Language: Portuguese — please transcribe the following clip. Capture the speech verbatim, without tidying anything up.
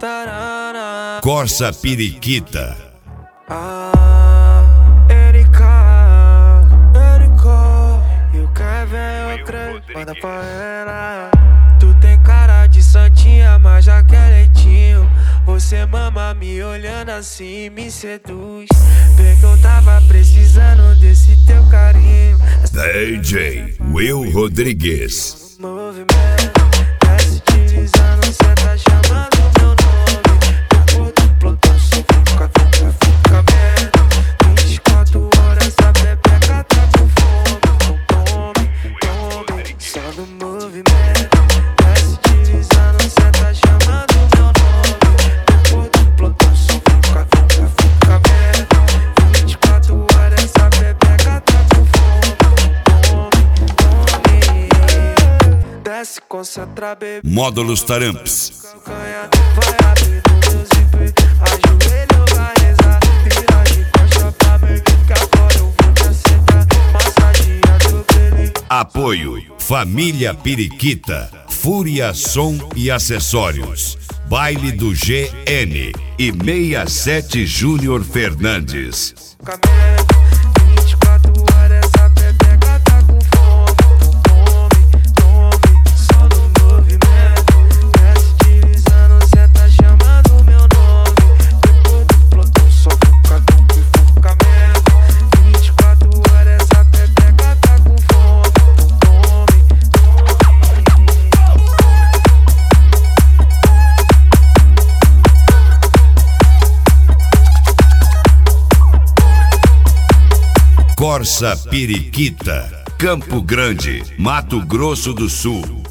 Corsa Periquita. Ah, Erika, Erika, e o Kevin é o creme, manda pra ela. Tu tem cara de santinha, mas já quer leitinho. Você mama me olhando assim, me seduz. Vê que eu tava precisando desse teu carinho. D J Will Rodrigues. Movimento, desce deslizando, cê tá chamando meu nome. Depois do plantão só fica, fica, fica merda. vinte e quatro horas a pepeca tá com fome. Então tome, tome, só no movimento. Desce deslizando, cê tá chamando meu nome. Depois do plantão só fica, fica, fica merda. vinte e quatro horas a pepeca tá com fome. Tome, tome, desce, concentra, bebê. Módulos Taramps. Vai abrindo meu zíper, ajoelho, vai rezar. Vira de costa pra mim, que agora eu vou te aceitar. Massageia teu pele. Apoio Família Periquita, Fúria Som e Acessórios, Baile do G N e sessenta e sete Júnior Fernandes. vinte e quatro horas essa pepeca tá com fome. Tome, tome, só no movimento. Desce deslizando, cê tá chamando meu nome. Depois do plantão só fica, fica e fica merda. vinte e quatro horas essa pepeca tá com fome. Tome, Corsa Periquita, Campo Grande, Mato Grosso do Sul.